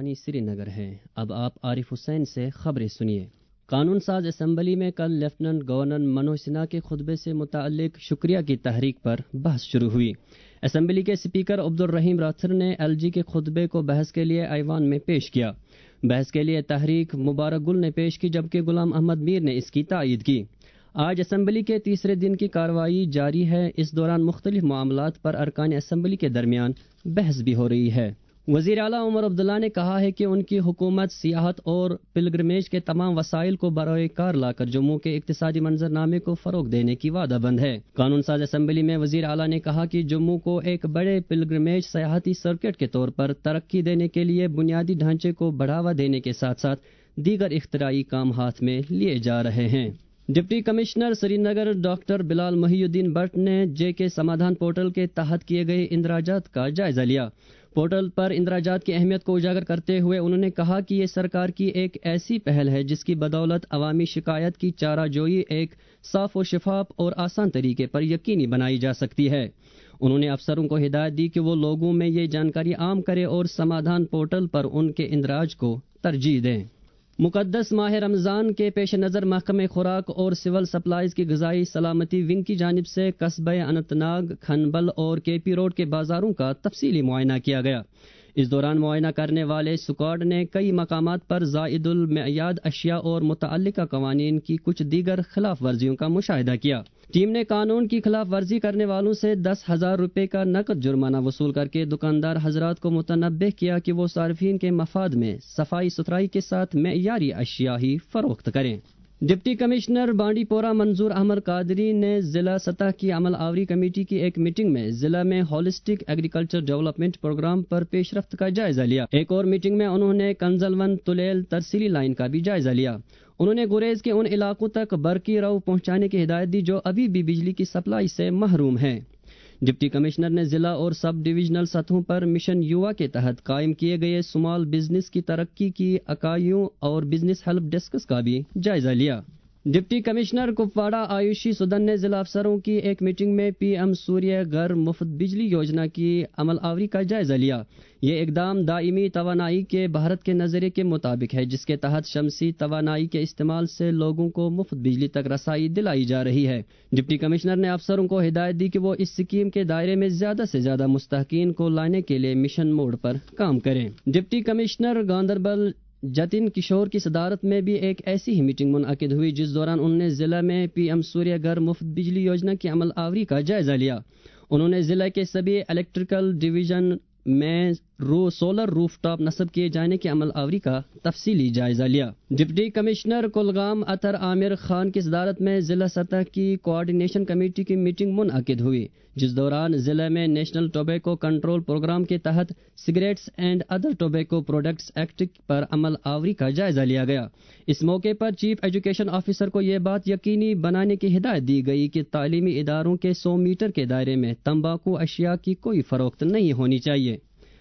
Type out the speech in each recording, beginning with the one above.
راجدھانی سری نگر ہے۔ اب آپ عارف حسین سے خبریں سنیے۔ قانون ساز اسمبلی میں کل لیفٹیننٹ گورنر منوج سنہا کے خطبے سے متعلق شکریہ کی تحریک پر بحث شروع ہوئی۔ اسمبلی کے اسپیکر عبدالرحیم راتھر نے ایل جی کے خطبے کو بحث کے لیے ایوان میں پیش کیا۔ بحث کے لیے تحریک مبارک گل نے پیش کی جبکہ غلام احمد میر نے اس کی تائید کی۔ آج اسمبلی کے تیسرے دن کی کارروائی جاری ہے۔ اس دوران مختلف معاملات پر ارکان اسمبلی کے درمیان بحث بھی ہو رہی ہے۔ وزیر اعلیٰ عمر عبداللہ نے کہا ہے کہ ان کی حکومت سیاحت اور پلگرمیج کے تمام وسائل کو برائے کار لا کر جموں کے اقتصادی منظرنامے کو فروغ دینے کی وعدہ بند ہے۔ قانون ساز اسمبلی میں وزیر اعلیٰ نے کہا کہ جموں کو ایک بڑے پلگرمیج سیاحتی سرکٹ کے طور پر ترقی دینے کے لیے بنیادی ڈھانچے کو بڑھاوا دینے کے ساتھ ساتھ دیگر اختراعی کام ہاتھ میں لیے جا رہے ہیں۔ Deputy commissioner Srinagar doctor Bilal Mohiuddin Bhat نے جے کے سمادھان پورٹل کے تحت کیے گئے اندراجات کا جائزہ لیا۔ پورٹل پر اندراجات کی اہمیت کو اجاگر کرتے ہوئے انہوں نے کہا کہ یہ سرکار کی ایک ایسی پہل ہے جس کی بدولت عوامی شکایت کی چارہ جوئی ایک صاف و شفاف اور آسان طریقے پر یقینی بنائی جا سکتی ہے۔ انہوں نے افسروں کو ہدایت دی کہ وہ لوگوں میں یہ جانکاری عام کرے اور سمادھان پورٹل پر ان کے اندراج کو ترجیح دیں۔ مقدس ماہ رمضان کے پیش نظر محکمہ خوراک اور سول سپلائز کی غذائی سلامتی ونگ کی جانب سے قصبہ اننت ناگ، کھنبل اور کے پی روڈ کے بازاروں کا تفصیلی معائنہ کیا گیا۔ اس دوران معائنہ کرنے والے اسکواڈ نے کئی مقامات پر زائد المعیاد اشیاء اور متعلقہ قوانین کی کچھ دیگر خلاف ورزیوں کا مشاہدہ کیا۔ ٹیم نے قانون کی خلاف ورزی کرنے والوں سے 10,000 روپے کا نقد جرمانہ وصول کر کے دکاندار حضرات کو متنبہ کیا کہ وہ صارفین کے مفاد میں صفائی ستھرائی کے ساتھ معیاری اشیاء ہی فروخت کریں۔ ڈپٹی کمشنر بانڈی پورہ منظور احمد قادری نے ضلع سطح کی عمل آوری کمیٹی کی ایک میٹنگ میں ضلع میں ہولسٹک ایگریکلچر ڈیولپمنٹ پروگرام پر پیش رفت کا جائزہ لیا۔ ایک اور میٹنگ میں انہوں نے کنزلون تلیل ترسیلی لائن کا بھی جائزہ لیا۔ انہوں نے گریز کے ان علاقوں تک برقی رو پہنچانے کی ہدایت دی جو ابھی بھی بجلی کی سپلائی سے محروم ہیں۔ ڈپٹی کمشنر نے ضلع اور سب ڈویژنل سطحوں پر مشن یووا کے تحت قائم کیے گئے اسمال بزنس کی ترقی کی اکائیوں اور بزنس ہیلپ ڈیسکس کا بھی جائزہ لیا۔ ڈپٹی کمشنر کپواڑہ آیوشی سدن نے ضلع افسروں کی ایک میٹنگ میں پی ایم سوریہ گھر مفت بجلی یوجنا کی عمل آوری کا جائزہ لیا۔ یہ اقدام دائمی توانائی کے بھارت کے نظریے کے مطابق ہے جس کے تحت شمسی توانائی کے استعمال سے لوگوں کو مفت بجلی تک رسائی دلائی جا رہی ہے۔ ڈپٹی کمشنر نے افسروں کو ہدایت دی کہ وہ اس اسکیم کے دائرے میں زیادہ سے زیادہ مستحقین کو لانے کے لیے مشن موڈ پر کام کریں۔ ڈپٹی کمشنر گاندربل جتن کشور کی صدارت میں بھی ایک ایسی ہی میٹنگ منعقد ہوئی جس دوران انہوں نے ضلع میں پی ایم سوریہ گھر مفت بجلی یوجنا کی عمل آوری کا جائزہ لیا۔ انہوں نے ضلع کے سبھی الیکٹریکل ڈویژن میں سولر روف ٹاپ نصب کیے جانے کے عمل آوری کا تفصیلی جائزہ لیا۔ ڈپٹی کمشنر کلگام اطہر عامر خان کی صدارت میں ضلع سطح کی کوآرڈینیشن کمیٹی کی میٹنگ منعقد ہوئی جس دوران ضلع میں نیشنل ٹوبیکو کنٹرول پروگرام کے تحت cigarettes and other tobacco products act پر عمل آوری کا جائزہ لیا گیا۔ اس موقع پر چیف ایجوکیشن آفیسر کو یہ بات یقینی بنانے کی ہدایت دی گئی کہ تعلیمی اداروں کے 100 میٹر کے دائرے میں تمباکو اشیاء کی کوئی فروخت نہیں ہونی چاہیے۔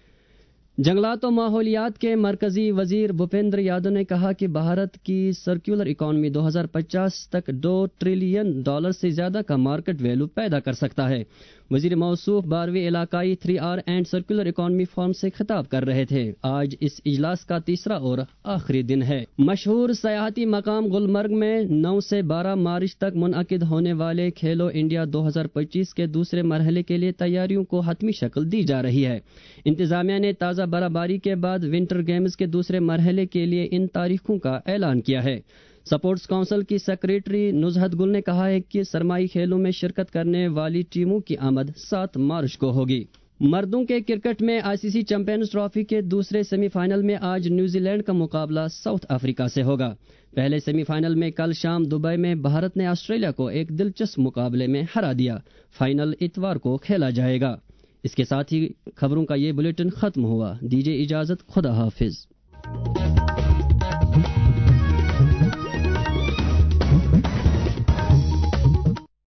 جنگلات و ماحولیات کے مرکزی وزیر بھوپیندر یادو نے کہا کہ بھارت کی سرکولر اکانومی 2050 تک $2 ٹریلین سے زیادہ کا مارکیٹ ویلو پیدا کر سکتا ہے۔ وزیر موصوف 12ویں علاقائی 3R and circular economy forum سے خطاب کر رہے تھے۔ آج اس اجلاس کا تیسرا اور آخری دن ہے۔ مشہور سیاحتی مقام گلمرگ میں 9 سے 12 مارچ تک منعقد ہونے والے کھیلو انڈیا 2025 کے دوسرے مرحلے کے لیے تیاریوں کو حتمی شکل دی جا رہی ہے۔ انتظامیہ نے تازہ برفباری کے بعد ونٹر گیمز کے دوسرے مرحلے کے لیے ان تاریخوں کا اعلان کیا ہے۔ سپورٹس کونسل کی سیکریٹری نزہت گل نے کہا ہے کہ سرمائی کھیلوں میں شرکت کرنے والی ٹیموں کی آمد 7 مارچ کو ہوگی۔ مردوں کے کرکٹ میں آئی سی سی چیمپئنز ٹرافی کے دوسرے سیمی فائنل میں آج نیوزی لینڈ کا مقابلہ ساؤتھ افریقہ سے ہوگا۔ پہلے سیمی فائنل میں کل شام دبئی میں بھارت نے آسٹریلیا کو ایک دلچسپ مقابلے میں ہرا دیا۔ فائنل اتوار کو کھیلا جائے گا۔ اس کے ساتھ ہی خبروں کا یہ بلیٹن ختم ہوا۔ دیجیے اجازت، خدا حافظ۔